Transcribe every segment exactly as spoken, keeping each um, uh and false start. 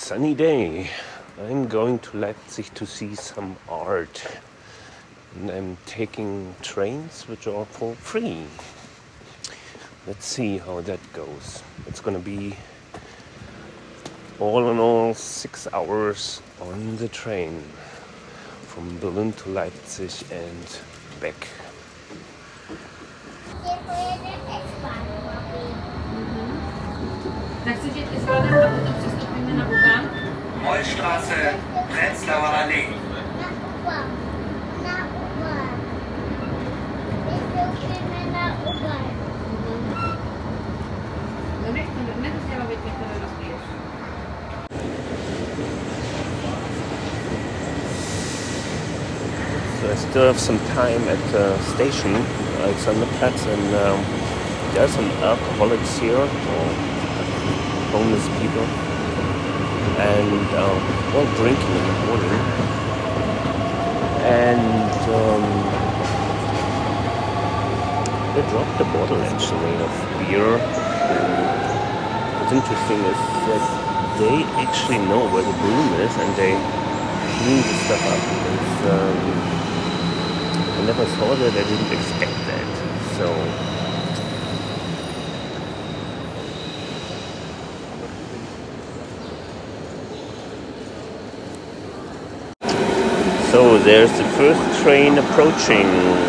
sunny day. I'm going to Leipzig to see some art. And I'm taking trains which are for free. Let's see how that goes. It's gonna be all in all six hours on the train from Berlin to Leipzig and back. Mollstraße, Prenzlauer Allee. So I still have some time at the station, Alexanderplatz, and um, there are some alcoholics here, or homeless people, and um, all drinking in the morning. And um, they dropped the bottle actually of beer. What's interesting is that they actually know where the broom is and they clean the stuff up. It's, um, I never saw that, I didn't expect that. So So there's the first train approaching.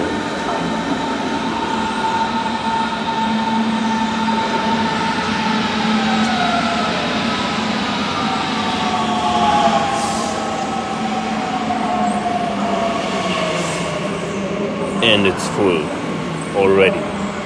And it's full already.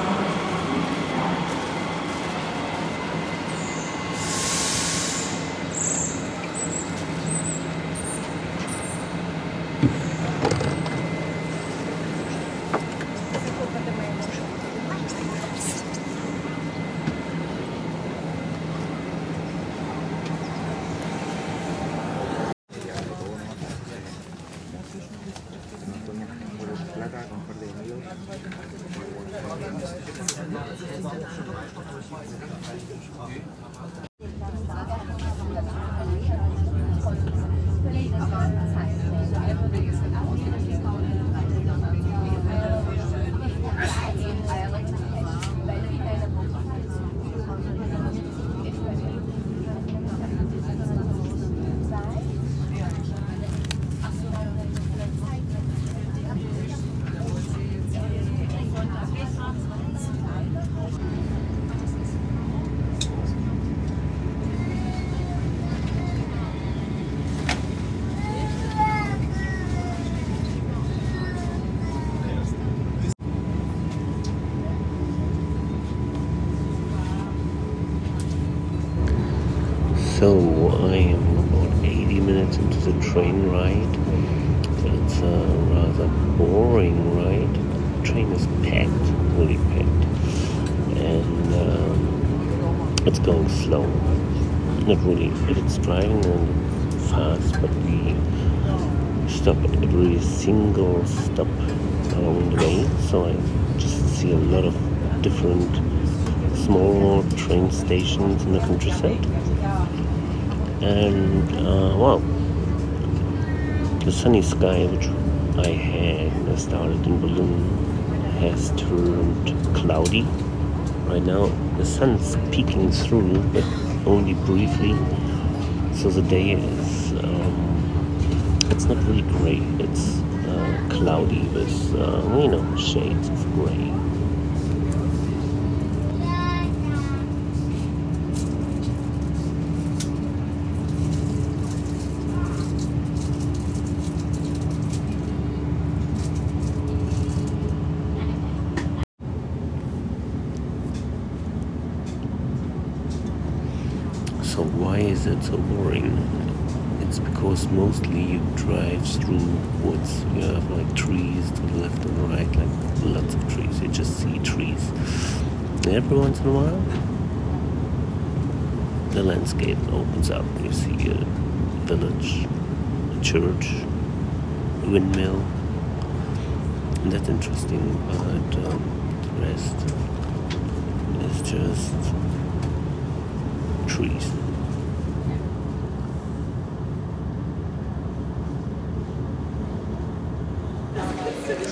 So I am about eighty minutes into the train ride. It's a rather boring ride. The train is packed, really packed, and um, it's going slow. Not really. It's driving fast, but we stop at every single stop along the way. So I just see a lot of different small train stations in the countryside. And uh, wow, the sunny sky which I had when I started in Berlin has turned cloudy. Right now the sun's peeking through, but only briefly. So the day is, um, it's not really gray, it's uh, cloudy with, uh, you know, shades of gray. So why is it so boring? It's because mostly you drive through woods. You have like trees to the left and the right, like lots of trees. You just see trees. And every once in a while, the landscape opens up. You see a village, a church, a windmill. And that's interesting, but um, the rest is just trees.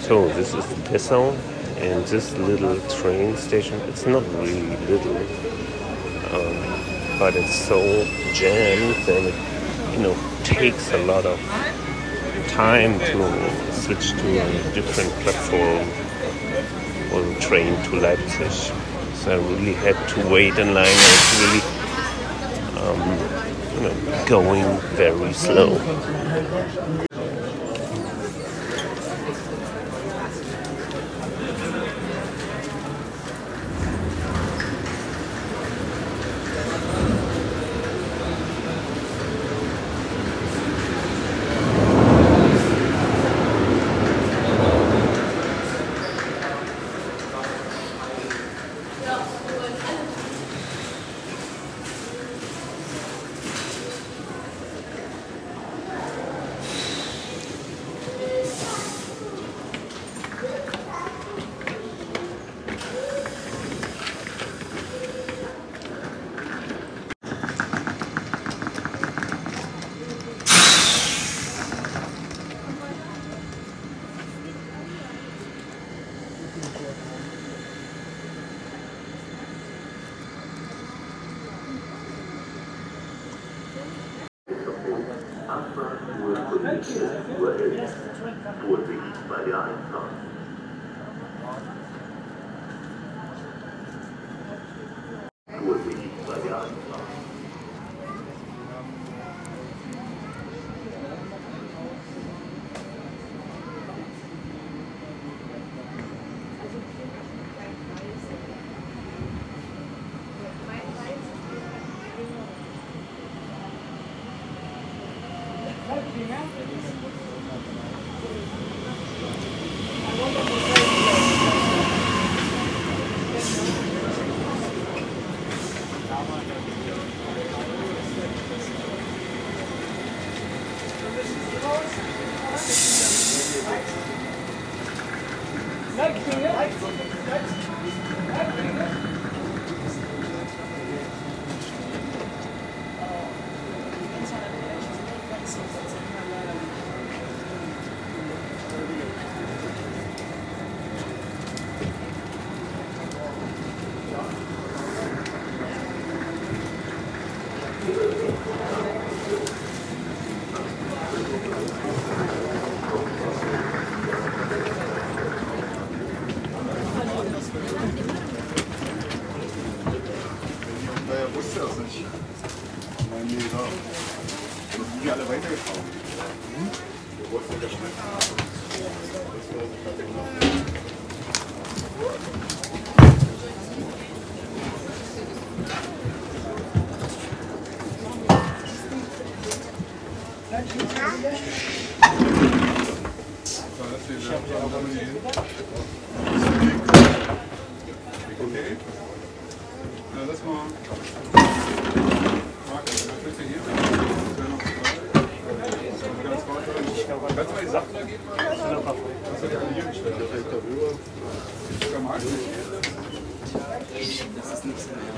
So this is Dessau, and this little train station, it's not really little, um, but it's so jammed that it, you know, takes a lot of time to switch to a different platform or the train to Leipzig. So I really had to wait in line. I was really um, you know, going very slow. Vorsicht bei der Einfahrt. Vorsicht bei der Einfahrt. Naja, wusste das nicht. Mein Lehrer. Und die alle weitergefahren. Hm? Du wolltest das nicht. Okay. Na, lass mal. Marc, bitte hier. Kannst du mal die Sachen da geben? Was hat der hier gestellt? Der fällt darüber. Der Marc? Das ist nichts mehr.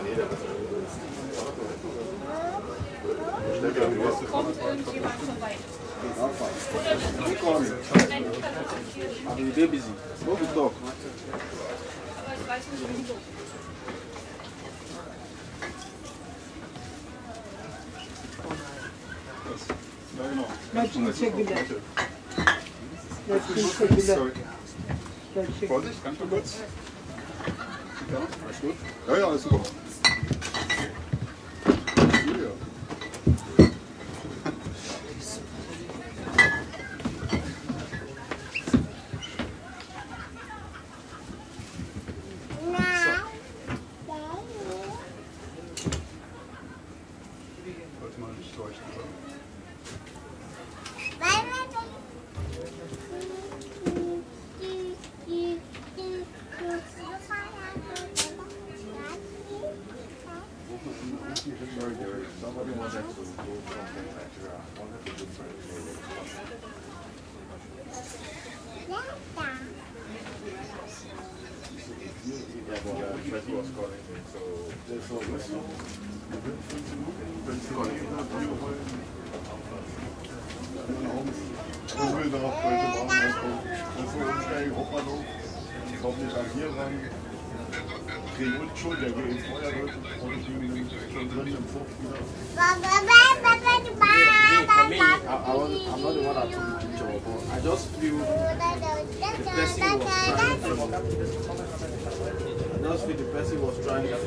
Kommt irgendjemand vorbei? Aber die Baby sind. Wo bist du? Aber ich weiß nicht, wieso. Ja, genau. Sorry. Vorsicht, ganz mal kurz. Ja, alles gut? Ja, ja, alles super. Julia. Sollte mal nicht leuchten, oder? Sorry, Gary. Somebody wants to do something like that. I wanted to do Yeah, well, uh, Fred was calling me, so there's no question. Fred's calling me. Ich will darauf heute Morgen so umsteigen, Hauptbahnhof, komm nicht an hier ran, kriegen uns schon, der geht ins Feuer durch und die schon drin im Fucht wieder. For me, I, I was, I'm not the one that took the picture, but I just feel the person was trying to, I just feel the person was trying to,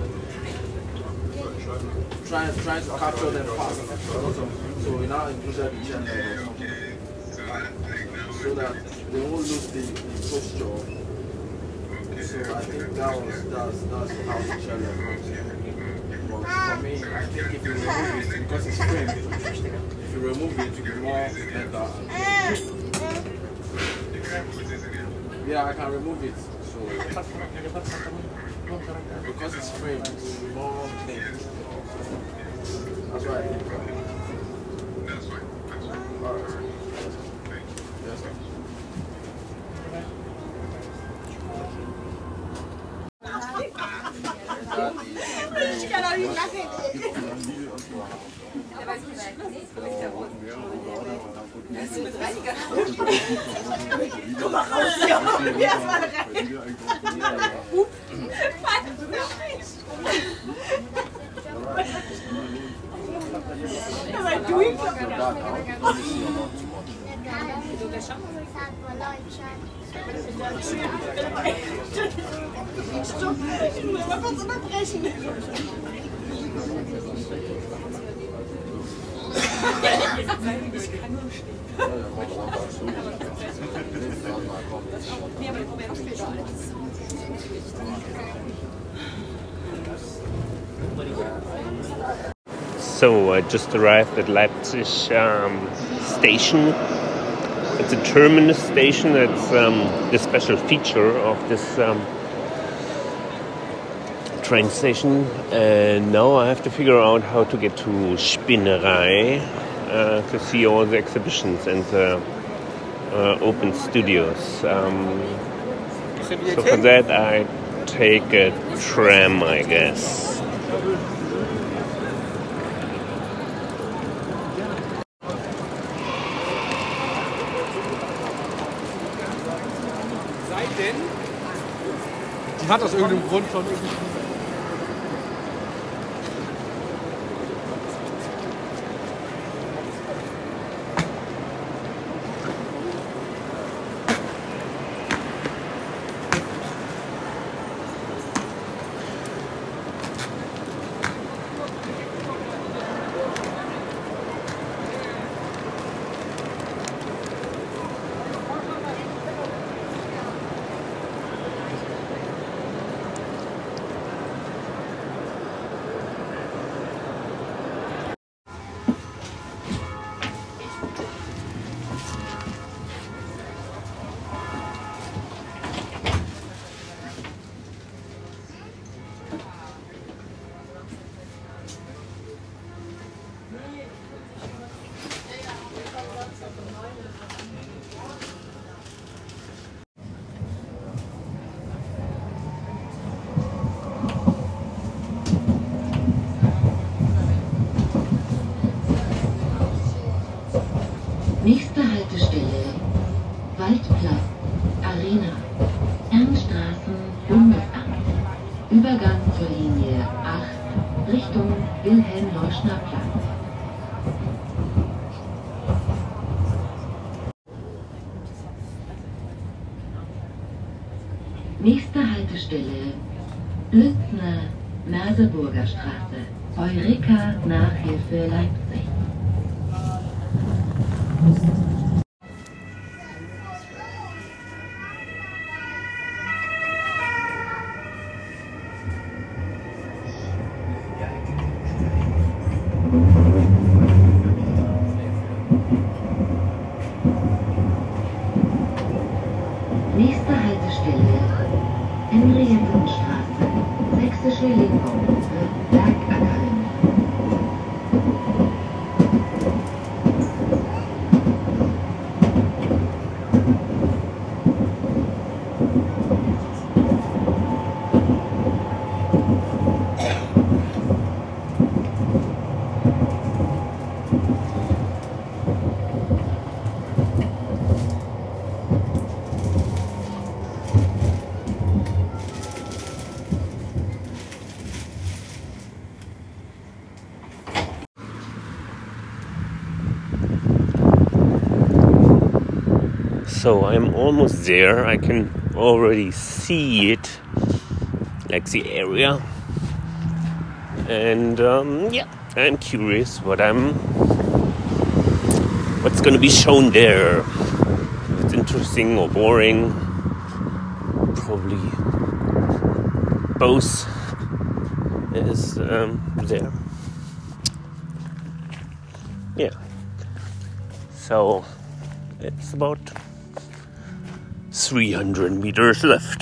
trying, trying to capture them fast. So we now included the channel or something, so that they won't lose the, the posture. So I think that was that's that's how the channel comes. But for me, I think if you remove it, because it's framed, if you remove it, it will be more better. Yeah, I can remove it. So because it's framed, it will be more clean. That's what I think. Alright. Yes, sir. Ich kann auch nicht lachen. Komm mal raus, ja. Erstmal rein. Aber du ihn Stopp, ich muss mal kurz unterbrechen. So I just arrived at Leipzig um, station. It's a terminus station. It's um, the special feature of this um, train station. And now I have to figure out how to get to Spinnerei uh, to see all the exhibitions and the uh, open studios. Um, so for that I take a tram, I guess. Die hat aus irgendeinem Grund schon irgendwie. Nächste Haltestelle Waldplatz, Arena, Fernstraßen, Bundesamt, Übergang zur Linie acht, Richtung Wilhelm-Leuschner-Platz. Nächste Haltestelle Lützner, Merseburger Straße, Eureka Nachhilfe Leipzig. Nächste Haltestelle Henriettenstraße, Sächsische Lehmbaugruppe, Bergakademie. So I'm almost there. I can already see it, like the area. And um, yeah, I'm curious what I'm, what's going to be shown there. If it's interesting or boring, probably both is um, there. Yeah. So it's about three hundred meters left.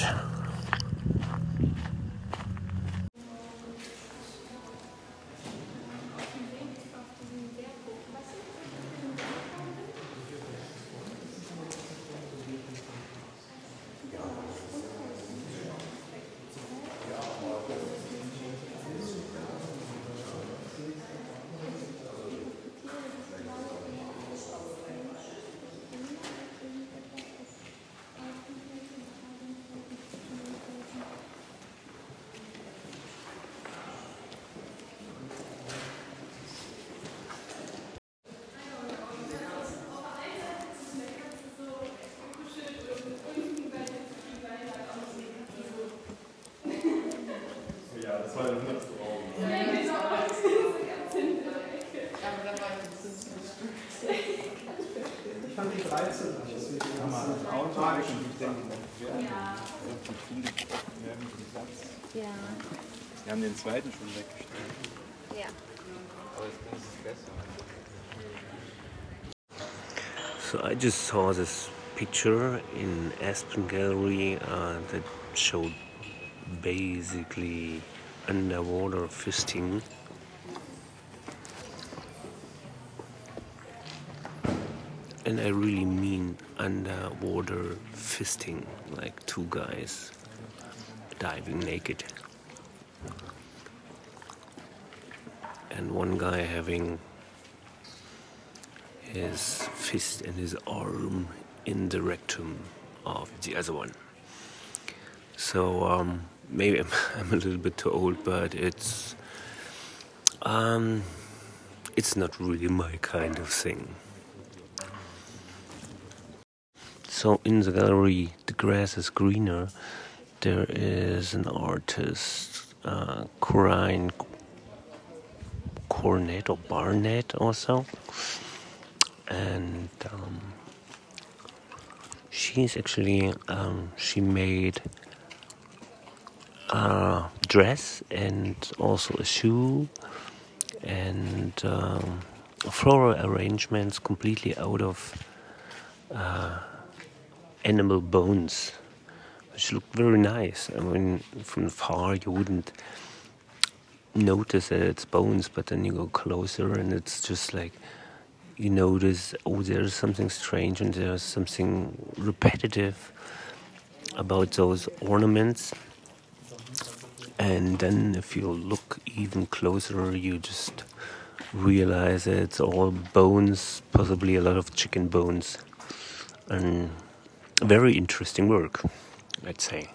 Ich fand die dreizehn, deswegen haben wir das automatisch nicht denken. Ja. Ja. Wir haben den zweiten schon weggestellt. Ja. Aber jetzt ist es besser. So I just saw this picture in Aspen Gallery uh, that showed basically underwater fisting. And I really mean underwater fisting, like two guys diving naked. And one guy having his fist and his arm in the rectum of the other one. So um, maybe I'm, I'm a little bit too old, but it's um, it's not really my kind of thing. So in the gallery, The Grass is Greener, there is an artist, uh, Corinne Cornet or Barnett also, and um, she's actually um, she made a dress and also a shoe and um, floral arrangements completely out of uh, animal bones, which look very nice. I mean, from far you wouldn't notice that it's bones, but then you go closer and it's just like you notice, oh, there's something strange and there's something repetitive about those ornaments. And then if you look even closer, you just realize that it's all bones, possibly a lot of chicken bones. And very interesting work, I'd say.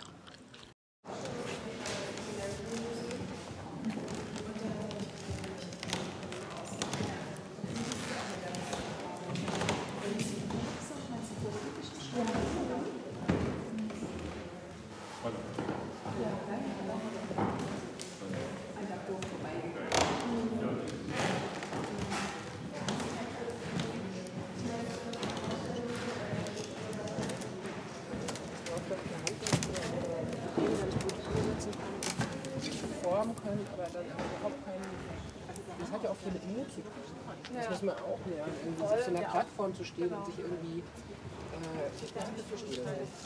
Können, aber das überhaupt keinen. Das hat ja auch viel mit Mut zu tun. Das ja. muss man auch lernen, irgendwie auf so einer Plattform zu stehen und sich irgendwie. Äh, ich weiß nicht, verstehen.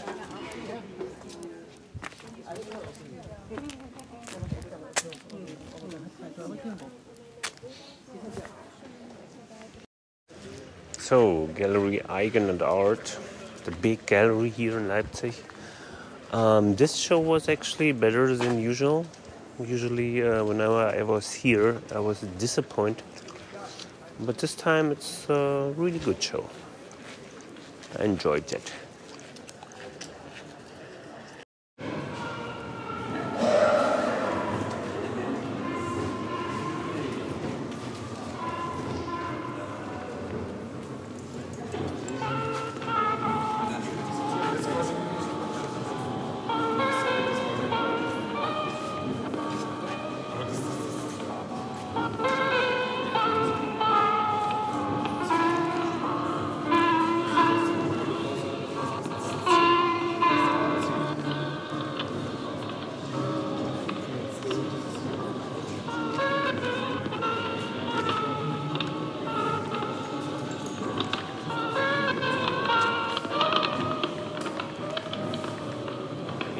So, Gallery Eigen and Art, the big gallery here in Leipzig. Um, this show was actually better than usual. Usually, uh, whenever I was here, I was disappointed. But this time, it's a really good show. I enjoyed it.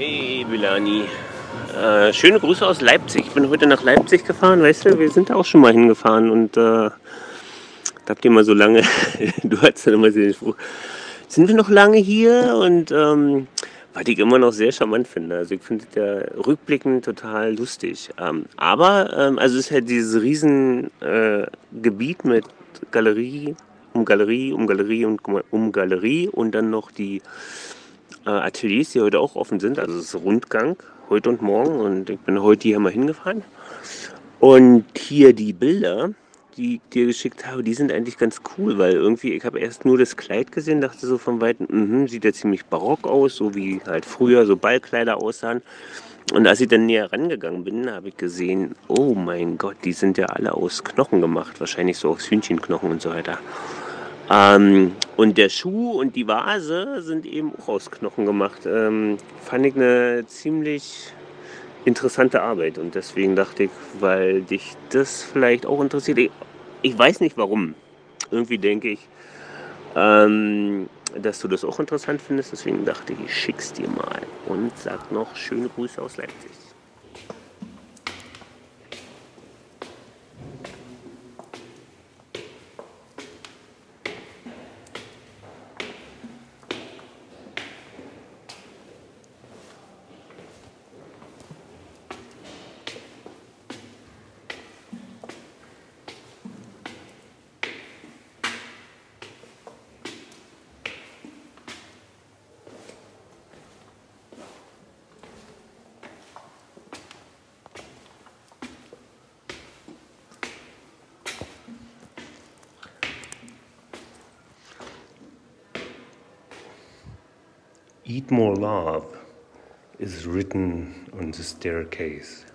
Hey Bilani, äh, schöne Grüße aus Leipzig. Ich bin heute nach Leipzig gefahren, weißt du, wir sind da auch schon mal hingefahren und äh, da habt ihr mal so lange, du hattest dann immer den Spruch, sind wir noch lange hier? Und ähm, was ich immer noch sehr charmant finde. Also ich finde es ja rückblickend total lustig. Ähm, aber, ähm, also es ist halt dieses riesen äh, Gebiet mit Galerie, um Galerie, um Galerie und um Galerie und dann noch die äh, Ateliers, die heute auch offen sind. Also es ist Rundgang, heute und morgen. Und ich bin heute hier mal hingefahren. Und hier die Bilder, die ich dir geschickt habe, die sind eigentlich ganz cool, weil irgendwie, ich habe erst nur das Kleid gesehen, dachte so von Weitem, mh, sieht ja ziemlich barock aus, so wie halt früher so Ballkleider aussahen. Und als ich dann näher rangegangen bin, habe ich gesehen, oh mein Gott, die sind ja alle aus Knochen gemacht, wahrscheinlich so aus Hühnchenknochen und so weiter. Ähm, und der Schuh und die Vase sind eben auch aus Knochen gemacht. Ähm, fand ich eine ziemlich interessante Arbeit und deswegen dachte ich, weil dich das vielleicht auch interessiert, ich, ich weiß nicht warum, irgendwie denke ich, ähm, dass du das auch interessant findest, deswegen dachte ich, ich schick's dir mal und sag noch schöne Grüße aus Leipzig. Eat more love is written on the staircase.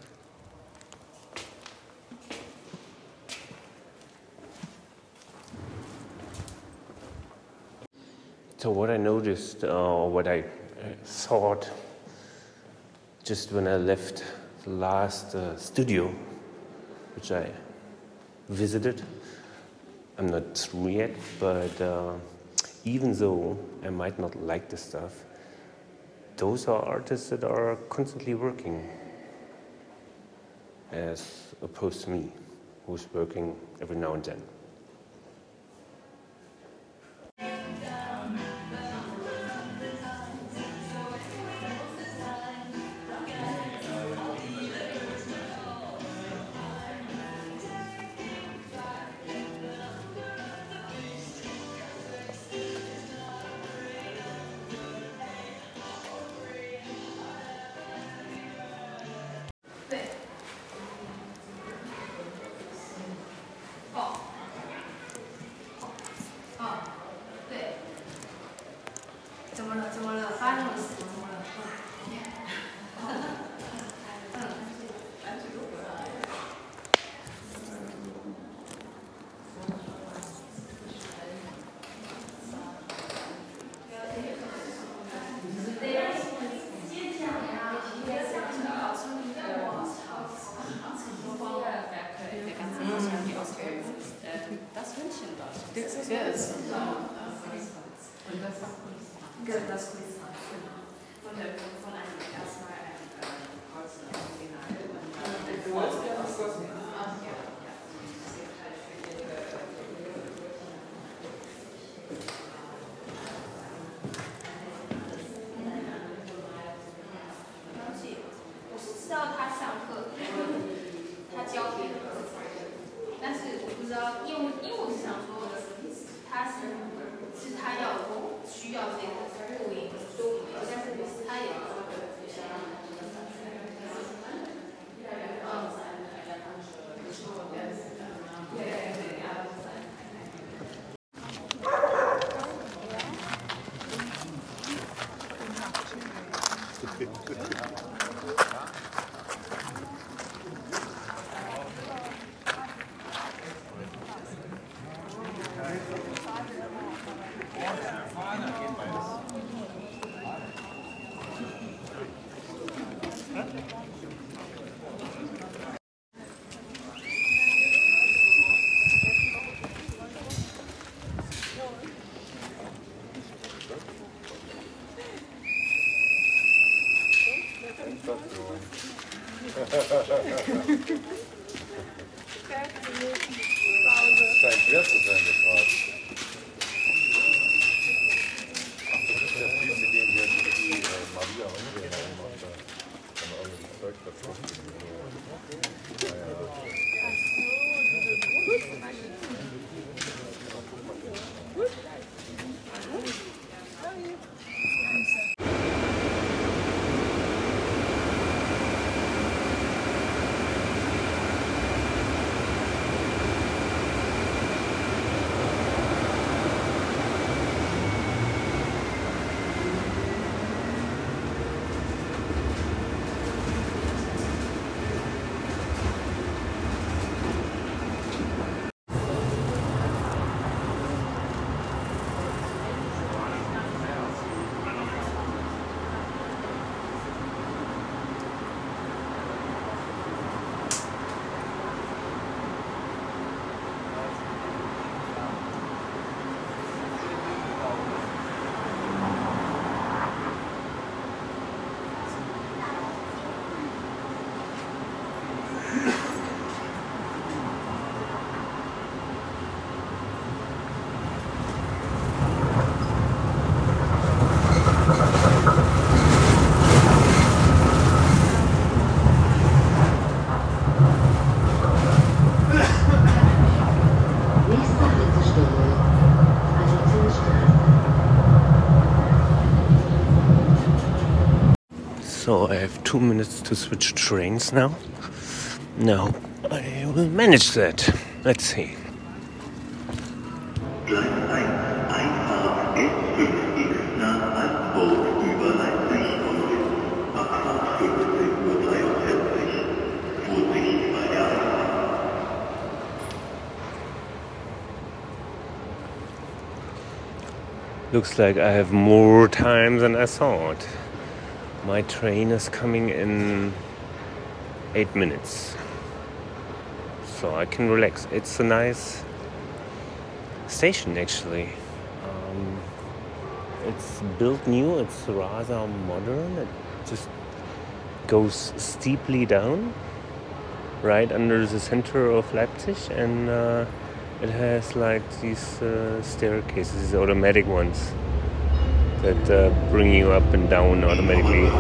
So what I noticed, uh, what I thought just when I left the last uh, studio, which I visited, I'm not through yet, but uh, even though I might not like the stuff, those are artists that are constantly working, as opposed to me, who's working every now and then. So I have two minutes to switch trains now. Now I will manage that. Let's see. Gleis eins, Einfahrt S fünf X nach Ansburg über Leipzig und Abfahrt fünfzehn Uhr dreiundvierzig. Vorsicht bei der Einfahrt. Looks like I have more time than I thought. My train is coming in eight minutes. So I can relax. It's a nice station actually. Um, it's built new, it's rather modern. It just goes steeply down right under the center of Leipzig, and uh, it has like these uh, staircases, these automatic ones that uh, bring you up and down automatically.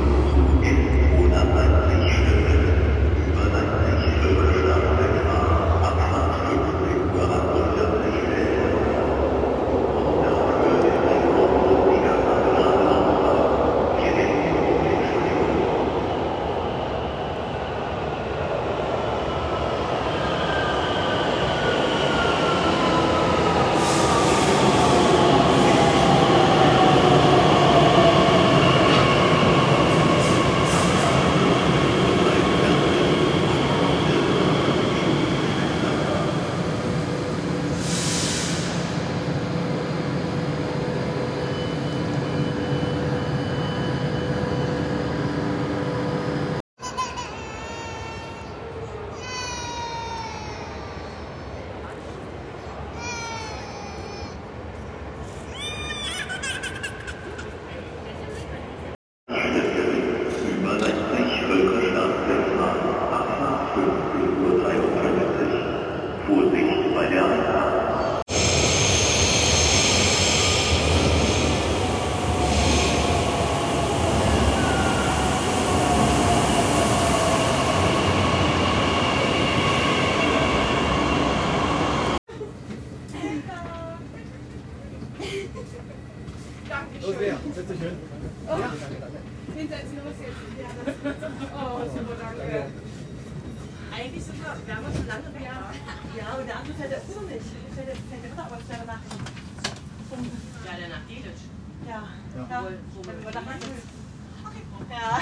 Eigentlich sind wir, wir haben uns schon lange bejaht. Ja, und der andere fährt der Uhr nicht. Fährt der, fährt der aber fährt nach. Ja, der nach Delitzsch. Ja. Ja. Ja. So, so wir nach Delitzsch. Okay. Ja.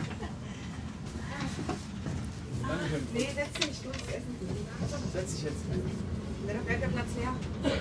Nee, setz dich, du musst essen. Setz dich jetzt. Wenn doch der Platz her.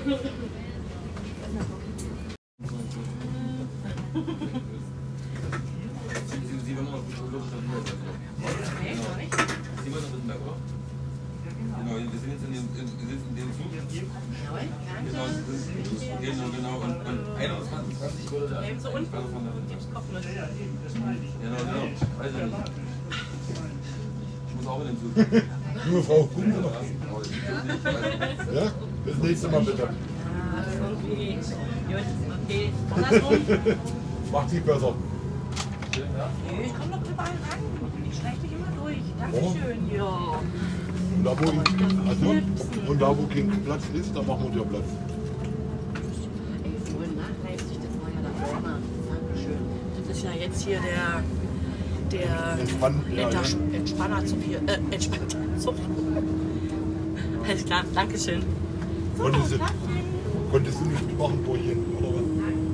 Sie wollen noch Luft und Luft. Nee, noch nicht. Sie wollen noch Wittenberg, oder? Genau, wir sind jetzt in dem, in, wir sind in dem Zug. Genau, genau, genau. Und, und einundzwanzig, zwanzig wurde da. Nehmen Sie unten. Gibt's Kopf mit. Genau, genau. Weiß ich nicht. Ich muss auch in den Zug. Junge Frau, gucken Sie doch. Ja? Das nächste Mal bitte. Okay. Okay. Andersrum. Macht sie besser. Nee, ich komm doch überall ran. Ich schleich dich immer durch. Dankeschön. Ja. Und da, wo, also, und da, wo kein Platz ist, da machen wir dir Platz. Ey, vorhin nach Leipzig, das war ja da vorne. Dankeschön. Das ist ja jetzt hier der, der Entspann, ja, Enter, ja. Entspannerzug hier. Äh, Entspannterzug. Alles klar, Dankeschön. Konntest du, konntest du nicht machen, Brötchen, oder was?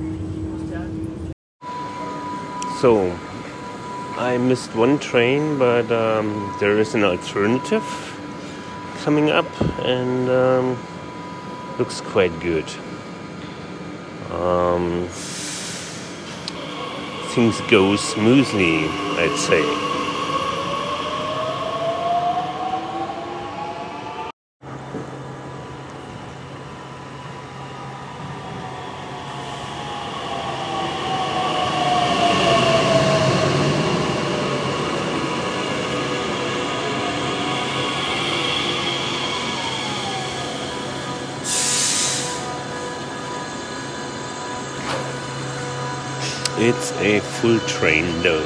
So, I missed one train, but um, there is an alternative coming up, and um, looks quite good. Um, things go smoothly, I'd say. It's a full train though.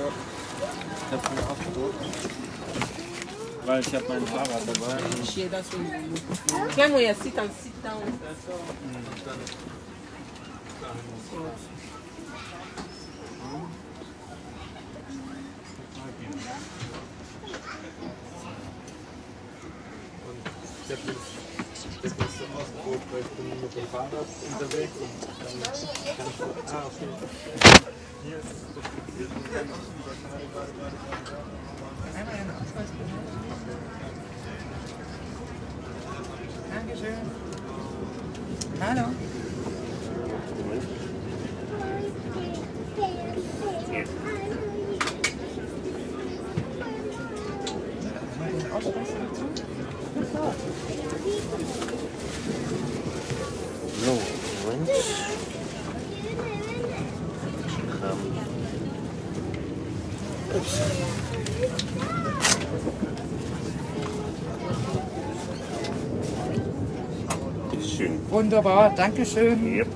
Ich hab mir ausgedruckt. Weil ich habe mein Fahrrad dabei. Can we sit and sit down? So. Ich habe das nicht so ausgedruckt, weil ich bin mit dem Fahrrad unterwegs und dann kann ich. Ah, okay. Hier ist es so fixiert und dann Einmal einen Ausweis bitte. Dankeschön. Hallo. So, Moment. Ups. Schön. Wunderbar, Dankeschön. Yep.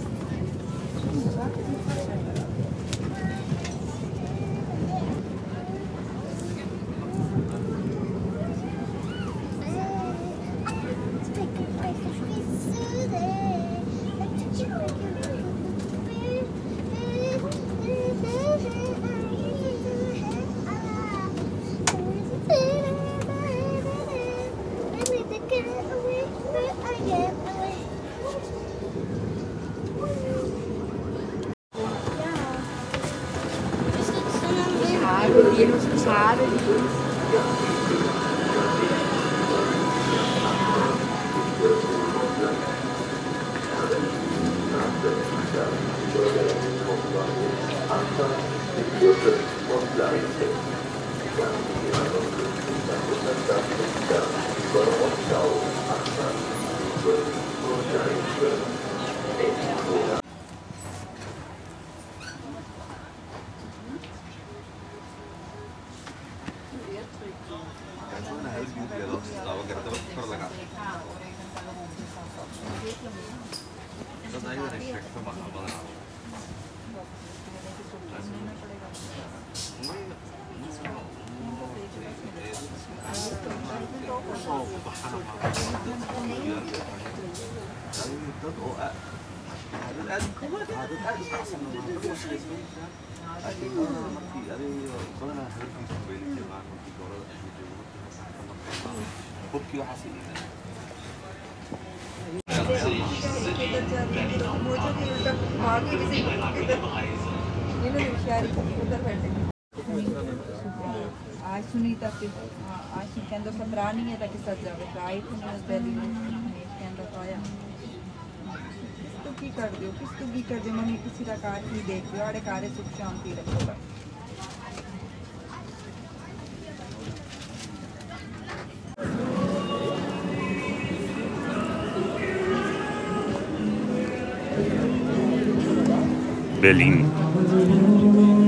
आज सुनीता के आज कहता सतरा नहीं है ताकि सज जाए आई थी पहली कहता पाया किस तू की कर दियो किस तू की कर दियो मम्मी किसी का कार ही देख दियो आड़े कारे सुख शांति रखो Berlin.